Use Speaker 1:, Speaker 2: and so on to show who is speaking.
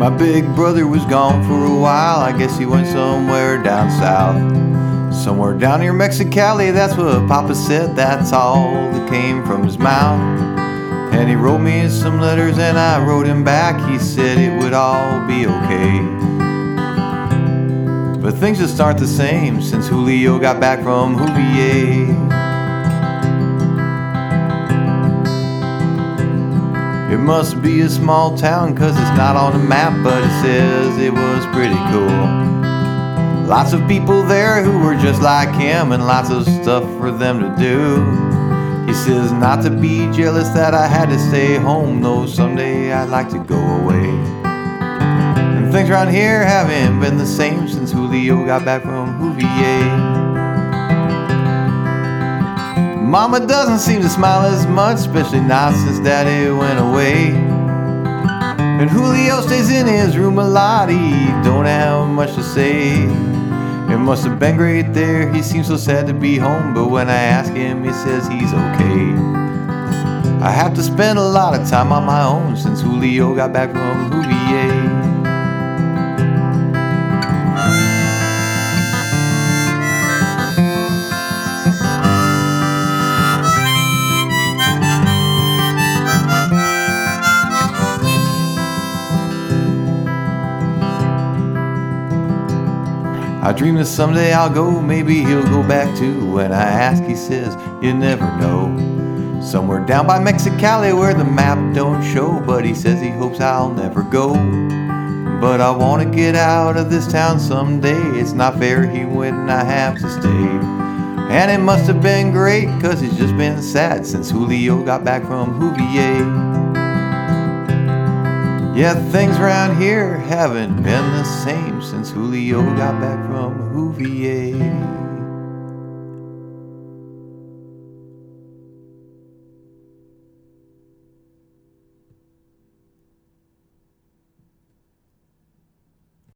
Speaker 1: My big brother was gone for a while. I guess he went somewhere down south. Somewhere down near Mexicali, that's what Papa said. That's all that came from his mouth. And he wrote me some letters and I wrote him back. He said it would all be okay. But things just aren't the same since Julio got back from Juvier. It must be a small town cause it's not on the map, but it says it was pretty cool. Lots of people there who were just like him and lots of stuff for them to do. He says not to be jealous that I had to stay home, though someday I'd like to go away. And things around here haven't been the same since Julio got back from Juvier. Mama doesn't seem to smile as much, especially not since Daddy went away. And Julio stays in his room a lot, he don't have much to say. It must have been great there, he seems so sad to be home, but when I ask him, he says he's okay. I have to spend a lot of time on my own since Julio got back from Juvier. I dream that someday I'll go, maybe he'll go back too. When I ask, he says, you never know. Somewhere down by Mexicali where the map don't show, but he says he hopes I'll never go. But I want to get out of this town someday. It's not fair he went and I have to stay. And it must have been great, cause it's just been sad since Julio got back from Juvier. Yeah, things around here haven't been the same since Julio got back from Juvier.